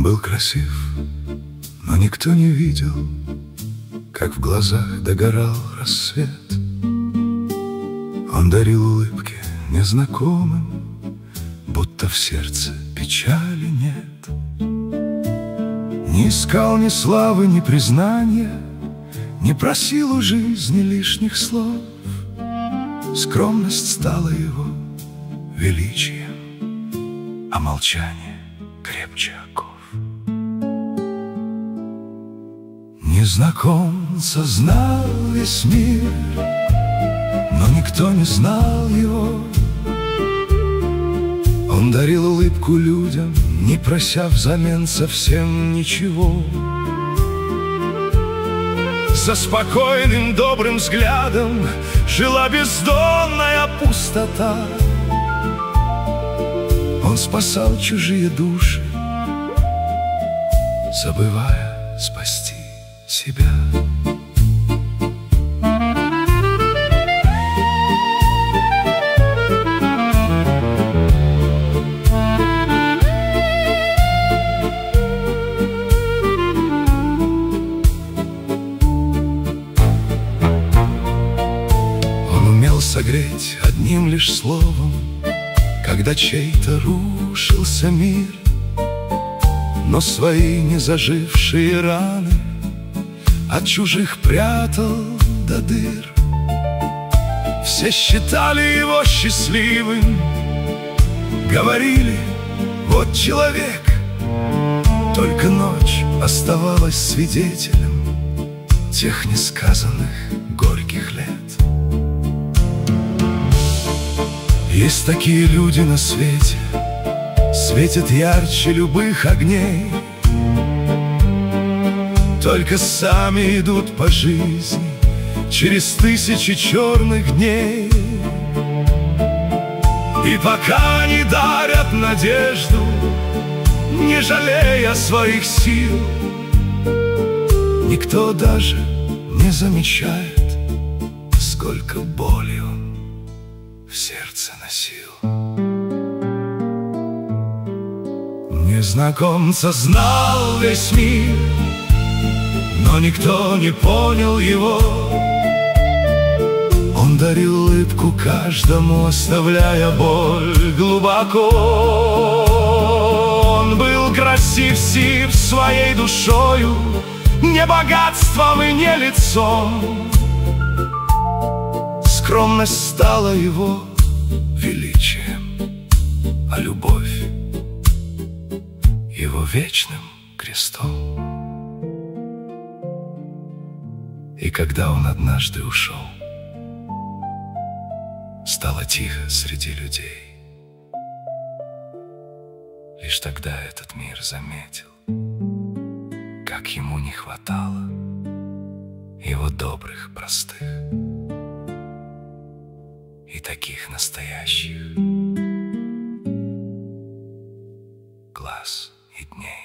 был красив, но никто не видел, как в глазах догорал рассвет. Он дарил улыбки незнакомым, будто в сердце печали нет. Не искал ни славы, ни признания, не просил у жизни лишних слов. Скромность стала его величием, а молчание крепче оков. Незнакомца знал весь мир, но никто не знал его. Он дарил улыбку людям, не прося взамен совсем ничего. За спокойным добрым взглядом жила бездонная пустота. Он спасал чужие души, забывая спасти себя. Согреть одним лишь словом, когда чей-то рушился мир, но свои незажившие раны от чужих прятал до дыр. Все считали его счастливым, говорили: вот человек. Только ночь оставалась свидетелем тех несказанных горьких лет. Есть такие люди на свете, светят ярче любых огней, только сами идут по жизни через тысячи черных дней. И пока не дарят надежду, не жалея своих сил, никто даже не замечает, сколько боли он в сердце носил. Незнакомца знал весь мир, но никто не понял его. Он дарил улыбку каждому, оставляя боль глубоко. Он был красив сив своей душою, не богатством и не лицом. Скромность стала его величием, а любовь его вечным крестом. И когда он однажды ушел, стало тихо среди людей. Лишь тогда этот мир заметил, как ему не хватало его добрых, простых и таких настоящих глаз и дней.